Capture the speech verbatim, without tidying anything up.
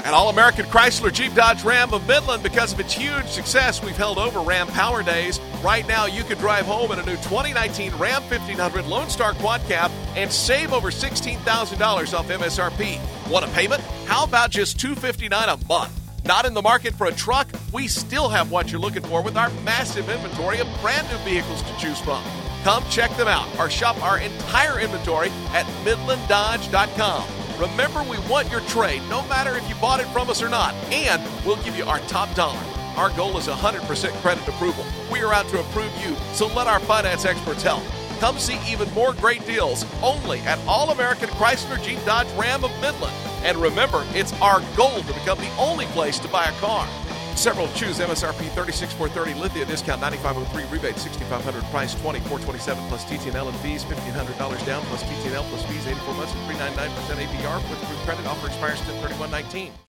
At All-American Chrysler Jeep Dodge Ram of Midland, because of its huge success, we've held over Ram Power Days. Right now, you can drive home in a new twenty nineteen Ram fifteen hundred Lone Star Quad Cab and save over sixteen thousand dollars off M S R P. Want a payment? How about just two hundred fifty-nine dollars a month? Not in the market for a truck? We still have what you're looking for with our massive inventory of brand new vehicles to choose from. Come check them out or shop our entire inventory at midland dodge dot com. Remember, we want your trade, no matter if you bought it from us or not, and we'll give you our top dollar. Our goal is one hundred percent credit approval. We are out to approve you, so let our finance experts help. Come see even more great deals only at All-American Chrysler Jeep Dodge Ram of Midland. And remember, it's our goal to become the only place to buy a car. Several choose M S R P thirty-six thousand four hundred thirty, Lithia discount ninety-five oh three, rebate sixty-five hundred, price twenty-four twenty-seven plus T T and L and fees, fifteen hundred dollars down plus T T and L plus fees, eighty-four months at three point nine nine percent A P R with approved credit. Offer expires ten thirty-one nineteen.